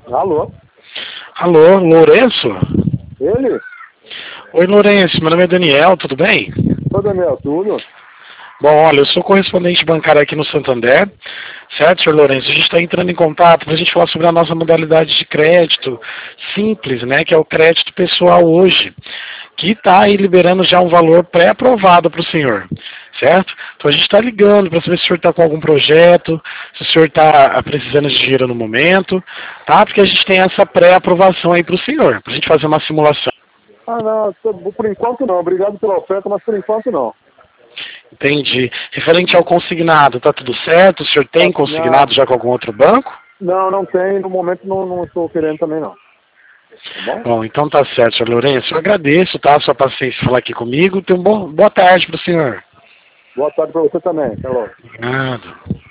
Alô? Alô, Lourenço? Ele? Oi, Lourenço, meu nome é Daniel, tudo bem? Ô, Daniel, tudo? Bom, olha, eu sou correspondente bancário aqui no Santander, certo, senhor Lourenço? A gente está entrando em contato para a gente falar sobre a nossa modalidade de crédito simples, né, que é o crédito pessoal hoje, que está aí liberando já um valor pré-aprovado para o senhor, certo? Então a gente está ligando para saber se o senhor está com algum projeto, se o senhor está precisando de dinheiro no momento, tá? Porque a gente tem essa pré-aprovação aí para o senhor, para a gente fazer uma simulação. Ah, não, por enquanto não. Obrigado pela oferta, mas por enquanto não. Entendi. Referente ao consignado, tá tudo certo? O senhor tem consignado já com algum outro banco? Não tem. No momento não estou querendo também não. Tá bom? Bom, então tá certo, senhor Lourenço. Eu agradeço, tá? A sua paciência em falar aqui comigo. Tenha boa tarde para o senhor. Boa tarde para você também. Até logo. Obrigado.